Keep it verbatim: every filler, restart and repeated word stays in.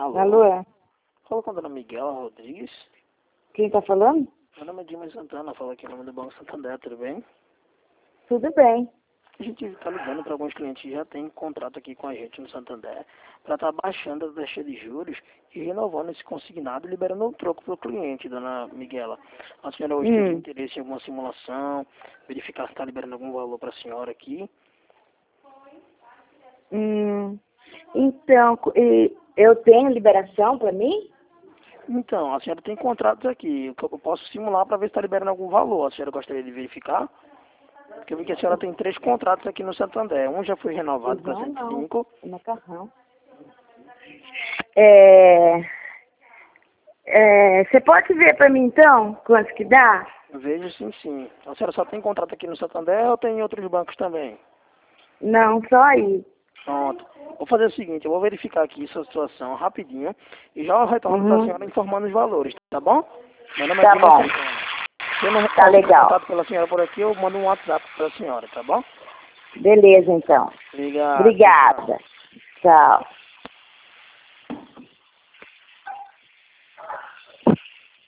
Alô? Alô? Fala com a dona Miguela Rodrigues. Quem tá falando? Meu nome é Dimas Santana, falo aqui em nome do Banco Santander, tudo bem? Tudo bem. A gente está ligando para alguns clientes que já têm contrato aqui com a gente no Santander para estar baixando a taxa de juros e renovando esse consignado e liberando o troco para o cliente, dona Miguela. A senhora hoje teria Hum. interesse em alguma simulação, verificar se está liberando algum valor para a senhora aqui? Hum. Então, e eu tenho liberação para mim? Então, a senhora tem contratos aqui, que eu posso simular para ver se está liberando algum valor. A senhora gostaria de verificar? Porque eu vi que a senhora tem três contratos aqui no Santander. Um já foi renovado para Não, cento e não. cinco. É macarrão. É... é, Você pode ver para mim então quanto que dá? Vejo sim, sim. A senhora só tem contrato aqui no Santander ou tem em outros bancos também? Não, só aí. Pronto. Vou fazer o seguinte, eu vou verificar aqui sua situação rapidinho e já retorno para a Uhum. senhora informando os valores, tá bom? Meu nome é Tá Dimas bom. Santana. Se eu não Tá conseguir legal. contato pela senhora por aqui, eu mando um WhatsApp para a senhora, tá bom? Beleza, então. Obrigado. Tchau, tchau. Obrigada. Tchau.